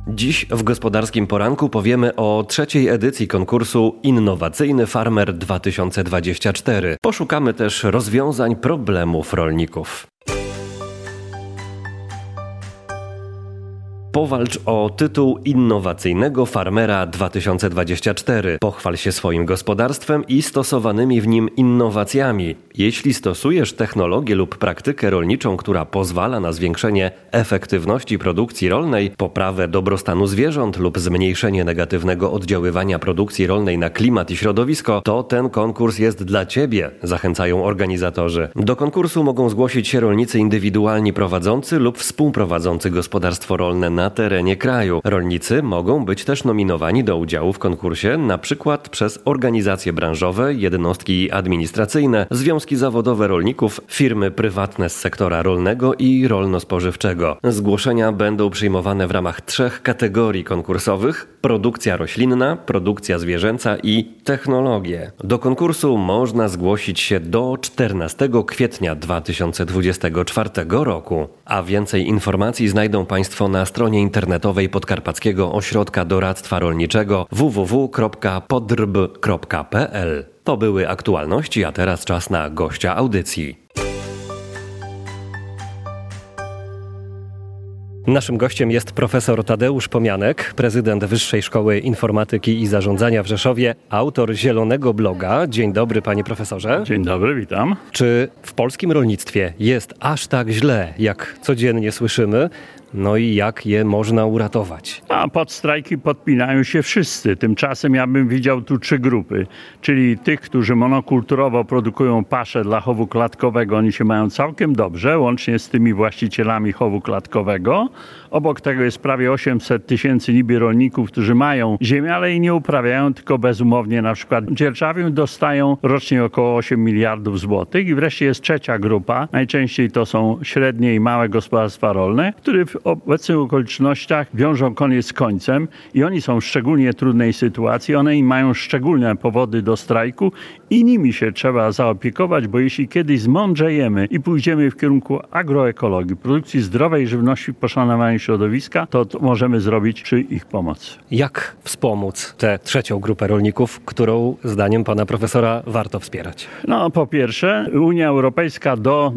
Dziś w Gospodarskim Poranku powiemy o trzeciej edycji konkursu Innowacyjny Farmer 2024. Poszukamy też rozwiązań problemów rolników. Powalcz o tytuł Innowacyjnego Farmera 2024. Pochwal się swoim gospodarstwem i stosowanymi w nim innowacjami. Jeśli stosujesz technologię lub praktykę rolniczą, która pozwala na zwiększenie efektywności produkcji rolnej, poprawę dobrostanu zwierząt lub zmniejszenie negatywnego oddziaływania produkcji rolnej na klimat i środowisko, to ten konkurs jest dla Ciebie, zachęcają organizatorzy. Do konkursu mogą zgłosić się rolnicy indywidualni prowadzący lub współprowadzący gospodarstwo rolne na terenie kraju. Rolnicy mogą być też nominowani do udziału w konkursie na przykład przez organizacje branżowe, jednostki administracyjne, związki zawodowe rolników, firmy prywatne z sektora rolnego i rolno-spożywczego. Zgłoszenia będą przyjmowane w ramach 3 kategorii konkursowych: produkcja roślinna, produkcja zwierzęca i technologie. Do konkursu można zgłosić się do 14 kwietnia 2024 roku. A więcej informacji znajdą Państwo na stronie internetowej Podkarpackiego Ośrodka Doradztwa Rolniczego www.podrb.pl. To były aktualności, a teraz czas na gościa audycji. Naszym gościem jest profesor Tadeusz Pomianek, prezydent Wyższej Szkoły Informatyki i Zarządzania w Rzeszowie, autor Zielonego Bloga. Dzień dobry, panie profesorze. Dzień dobry, witam. Czy w polskim rolnictwie jest aż tak źle, jak codziennie słyszymy? No i jak je można uratować? A pod strajki podpinają się wszyscy. Tymczasem ja bym widział tu 3 grupy. Czyli tych, którzy monokulturowo produkują paszę dla chowu klatkowego. Oni się mają całkiem dobrze, łącznie z tymi właścicielami chowu klatkowego. Obok tego jest prawie 800 tysięcy niby rolników, którzy mają ziemię, ale jej nie uprawiają, tylko bezumownie na przykład dzierżawią, dostają rocznie około 8 miliardów złotych. I wreszcie jest trzecia grupa. Najczęściej to są średnie i małe gospodarstwa rolne, które w obecnych okolicznościach wiążą koniec z końcem i oni są w szczególnie trudnej sytuacji. One im mają szczególne powody do strajku i nimi się trzeba zaopiekować, bo jeśli kiedyś zmądrzejemy i pójdziemy w kierunku agroekologii, produkcji zdrowej żywności, poszanowania środowiska, to możemy zrobić przy ich pomocy. Jak wspomóc tę trzecią grupę rolników, którą zdaniem pana profesora warto wspierać? No, po pierwsze, Unia Europejska do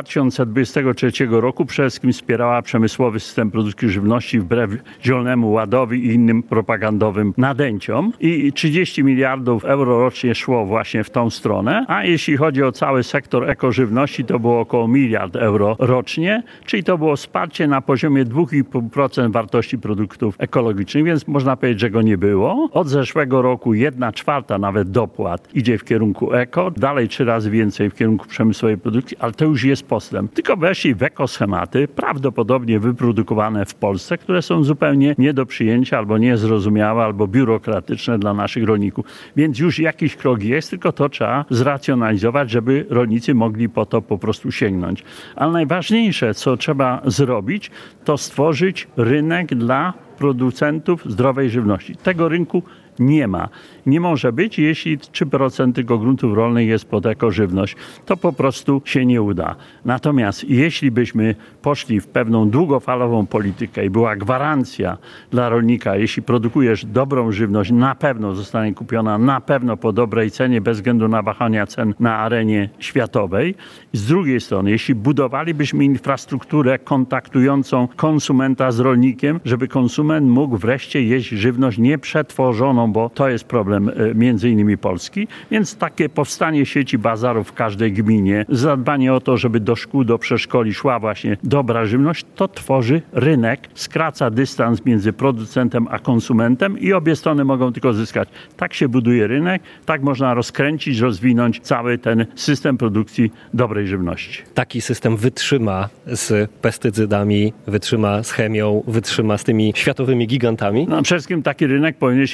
2023 roku przede wszystkim wspierała przemysłowy system produkcji żywności wbrew Zielonemu Ładowi i innym propagandowym nadęciom i 30 miliardów euro rocznie szło właśnie w tą stronę, a jeśli chodzi o cały sektor ekożywności, to było około miliard euro rocznie, czyli to było wsparcie na poziomie 2,5% wartości produktów ekologicznych, więc można powiedzieć, że go nie było. Od zeszłego roku 1/4 nawet dopłat idzie w kierunku eko, dalej 3 razy więcej w kierunku przemysłowej produkcji, ale to już jest postęp. Tylko weszli w ekoschematy, prawdopodobnie wyprodukowane w Polsce, które są zupełnie nie do przyjęcia, albo niezrozumiałe, albo biurokratyczne dla naszych rolników. Więc już jakiś krok jest, tylko to trzeba zracjonalizować, żeby rolnicy mogli po to po prostu sięgnąć. Ale najważniejsze, co trzeba zrobić, to stworzyć rynek dla producentów zdrowej żywności. Tego rynku nie ma. Nie może być, jeśli 3% tylko gruntów rolnych jest pod ekożywność. To po prostu się nie uda. Natomiast jeśli byśmy poszli w pewną długofalową politykę i była gwarancja dla rolnika, jeśli produkujesz dobrą żywność, na pewno zostanie kupiona, na pewno po dobrej cenie, bez względu na wahania cen na arenie światowej. Z drugiej strony, jeśli budowalibyśmy infrastrukturę kontaktującą konsumenta z rolnikiem, żeby konsument mógł wreszcie jeść żywność nieprzetworzoną, bo to jest problem między innymi Polski. Więc takie powstanie sieci bazarów w każdej gminie, zadbanie o to, żeby do szkół, do przedszkoli szła właśnie dobra żywność, to tworzy rynek, skraca dystans między producentem a konsumentem i obie strony mogą tylko zyskać. Tak się buduje rynek, tak można rozkręcić, rozwinąć cały ten system produkcji dobrej żywności. Taki system wytrzyma z pestycydami, wytrzyma z chemią, wytrzyma z tymi światowymi gigantami? No, przede wszystkim taki rynek powinien się jak najszybciej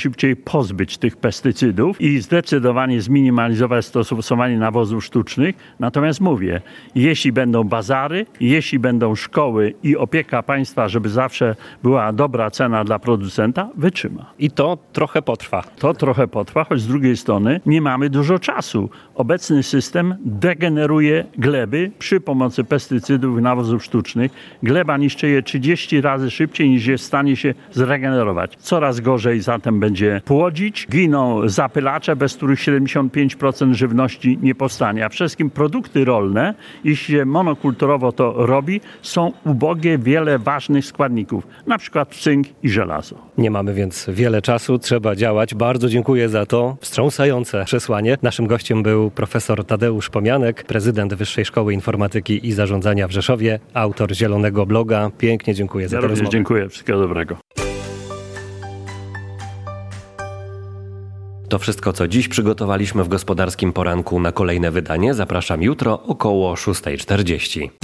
najszybciej pozbyć tych pestycydów i zdecydowanie zminimalizować stosowanie nawozów sztucznych. Natomiast mówię, jeśli będą bazary, jeśli będą szkoły i opieka państwa, żeby zawsze była dobra cena dla producenta, wytrzyma. I to trochę potrwa. To trochę potrwa, choć z drugiej strony nie mamy dużo czasu. Obecny system degeneruje gleby przy pomocy pestycydów i nawozów sztucznych. Gleba niszczy je 30 razy szybciej niż jest w stanie się zregenerować. Coraz gorzej zatem będzie płodzić. Giną zapylacze, bez których 75% żywności nie powstanie. A przede wszystkim produkty rolne, jeśli się monokulturowo to robi, są ubogie wiele ważnych składników, na przykład cynk i żelazo. Nie mamy więc wiele czasu, trzeba działać. Bardzo dziękuję za to wstrząsające przesłanie. Naszym gościem był profesor Tadeusz Pomianek, prezydent Wyższej Szkoły Informatyki i Zarządzania w Rzeszowie, autor Zielonego Bloga. Pięknie dziękuję za tę rozmowę. Dziękuję, wszystkiego dobrego. To wszystko, co dziś przygotowaliśmy w Gospodarskim Poranku. Na kolejne wydanie zapraszam jutro około 6:40.